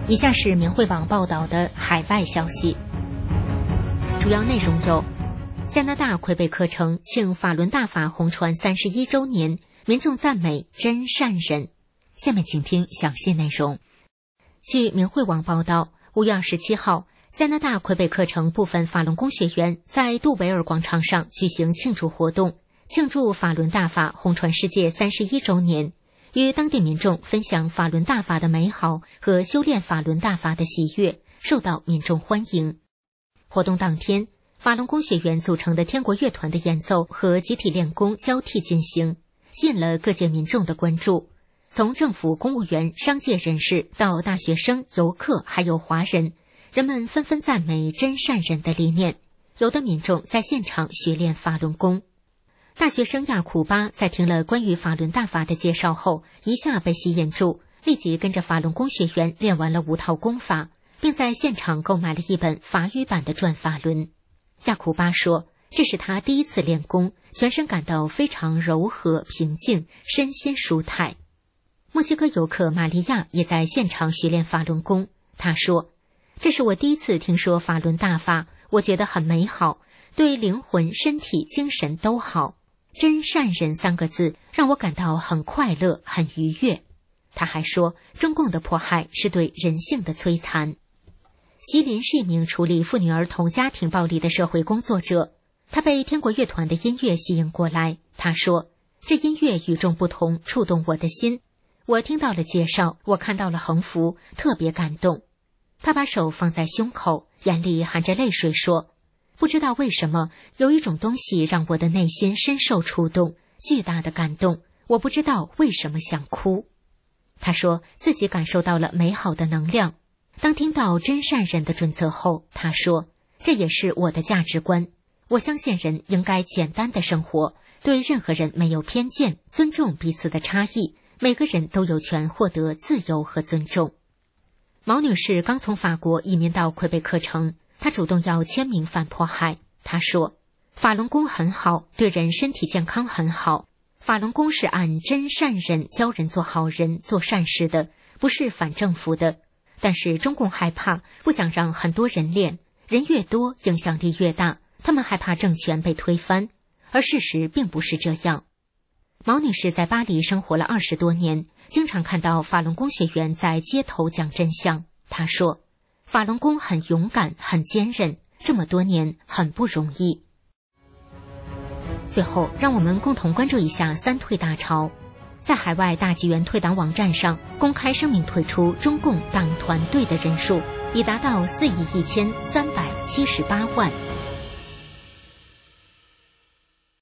以下是明慧网报道的海外消息，主要内容有：加拿大魁北克城庆法轮大法红传31周年，民众赞美真善人。下面请听详细内容。据明慧网报道，5月27号，加拿大魁北克城部分法轮功学员在杜维尔广场上举行庆祝活动，庆祝法轮大法红传世界31周年，与当地民众分享法轮大法的美好和修炼法轮大法的喜悦，受到民众欢迎。活动当天，法轮功学员组成的天国乐团的演奏和集体练功交替进行，吸引了各界民众的关注。从政府、公务员、商界人士到大学生、游客还有华人，人们纷纷赞美真善人的理念，有的民众在现场学练法轮功。大学生亚库巴在听了关于法轮大法的介绍后，一下被吸引住，立即跟着法轮功学员练完了5套功法，并在现场购买了一本法语版的转法轮。亚库巴说，这是他第一次练功，全身感到非常柔和平静，身心舒泰。墨西哥游客玛利亚也在现场学练法轮功，她说，这是我第一次听说法轮大法，我觉得很美好，对灵魂、身体、精神都好。真善人3个字让我感到很快乐，很愉悦。他还说，中共的迫害是对人性的摧残。席林是一名处理妇女儿童家庭暴力的社会工作者，他被天国乐团的音乐吸引过来。他说，这音乐与众不同，触动我的心。我听到了介绍，我看到了横幅，特别感动。他把手放在胸口，眼里含着泪水说，不知道为什么，有一种东西让我的内心深受触动，巨大的感动，我不知道为什么想哭。他说自己感受到了美好的能量。当听到真善人的准则后，他说，这也是我的价值观。我相信人应该简单的生活，对任何人没有偏见，尊重彼此的差异，每个人都有权获得自由和尊重。毛女士刚从法国移民到魁北克城，她主动要签名反迫害。她说，法轮功很好，对人身体健康很好。法轮功是按真善人教人做好人、做善事的，不是反政府的。但是中共害怕，不想让很多人练，人越多，影响力越大，他们害怕政权被推翻，而事实并不是这样。毛女士在巴黎生活了20多年，经常看到法轮功学员在街头讲真相。她说，法轮功很勇敢，很坚韧，这么多年很不容易。最后，让我们共同关注一下3退大潮。在海外大纪元退党网站上公开声明退出中共党团队的人数已达到4亿1378万。